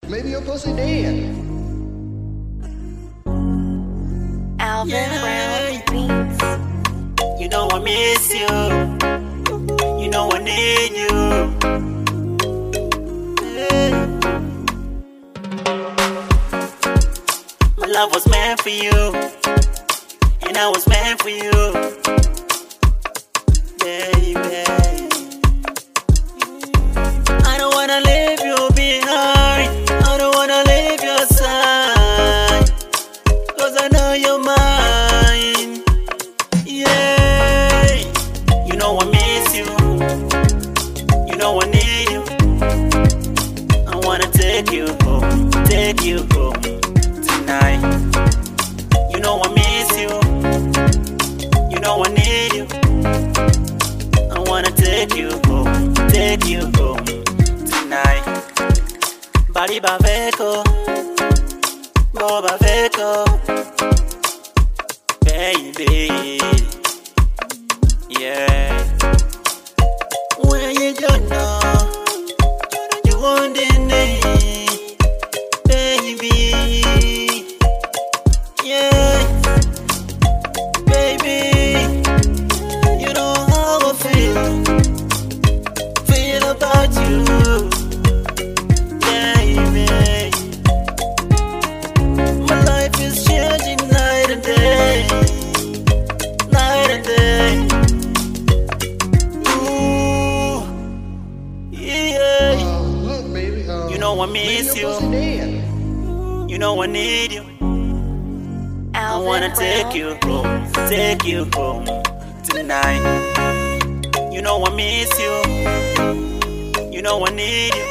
Maybe your pussy dead. Alvin Brown Beats. You know I miss you. You know I need you. My love was meant for you, and I was meant for you, baby. I don't wanna leave you behind. I don't wanna leave your side, 'cause I know you're mine. Yeah, you know I miss you. You know I need you. I wanna take you home tonight. You know I miss you. You know I need you. I wanna take you home tonight. Bali baveko, bo baveko, baby. Yeah. Where you gonna? You want it, baby. Yeah, baby. You know how I feel about you, baby. My life is changing night and day, night and day. Ooh, yeah. Look, baby. You know I miss maybe you. your pussy dead. You know I need you. I Alvin wanna take you home tonight. You know I miss you. You know I need you.